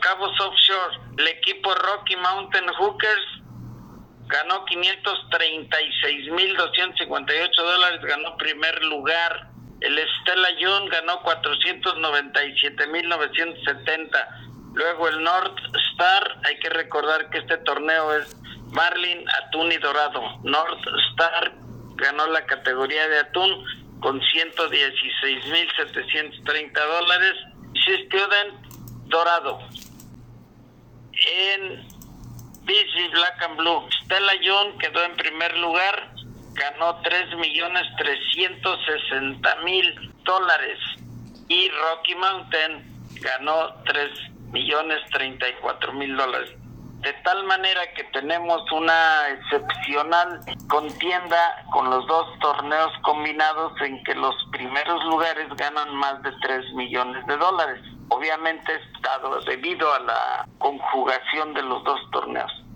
Cabos Offshore, el equipo Rocky Mountain Hookers ganó $536,258, ganó primer lugar. El Stella June ganó $497,970. Luego el North Star, hay que recordar que este torneo es marlin, atún y dorado. North Star ganó la categoría de atún con $116,730. Sea Student dorado. En BC Black and Blue, Stella June quedó en primer lugar, ganó $3,360,000 y Rocky Mountain ganó $3,034,000. De tal manera que tenemos una excepcional contienda con los dos torneos combinados en que los primeros lugares ganan más de $3 millones. Obviamente, debido a la conjugación de los dos torneos.